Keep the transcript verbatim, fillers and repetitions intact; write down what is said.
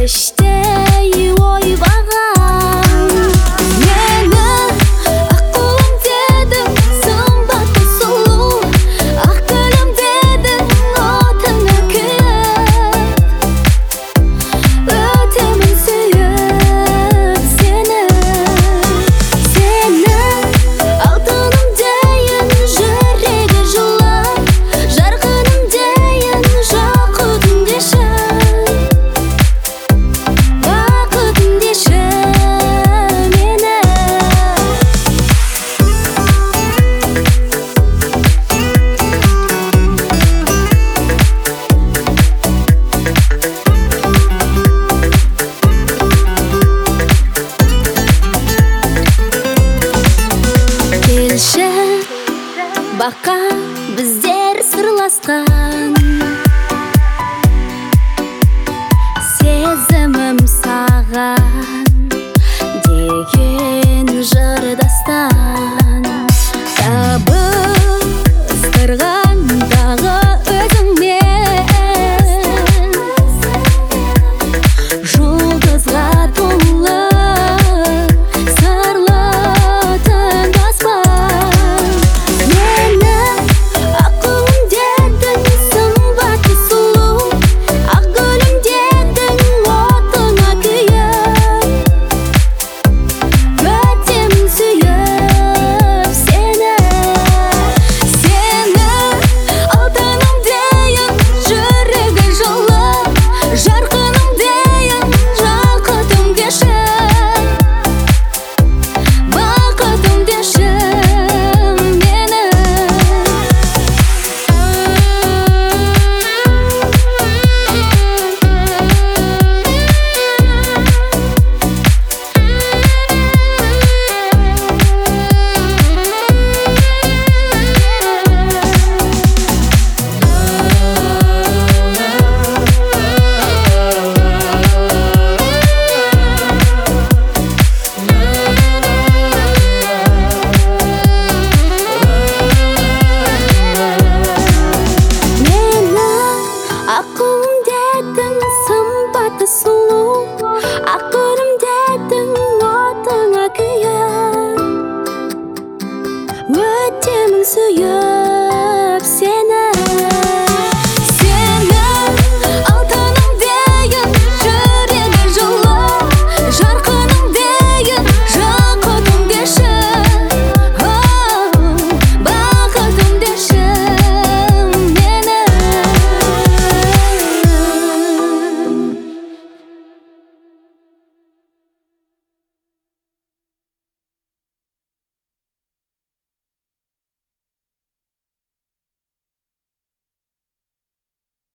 іштей ойбаған. Менің аққуым дедің, сымбатты сұлу, ақ гүлім дедің, отыңа күйіп. Өтемін сүйіп сені. Сенің алтыным дейін, жүрегі жылы, жарқыным дейін, жақұтым деші, бақытым деші мені. Келші баққа біздер сырласқан, сезімім саған деген жыр дастан. Табыстырған дағы өзіңмен, жұлдызға толы сырлы түн аспан. Менің аққуым дедің, сымбатты сұлу, ақ гүлім дедің, отыңа күйіп. Өтемін сүйіп сені. Сенің алтыным дейін, жүрегі жылы, жарқыным дейін, жақұтым деші, бақытым деші мені. Аққуым дедің, сымбатты сұлу, ақ гүлім дедің, отыңа күйіп. Өтемін сүйіп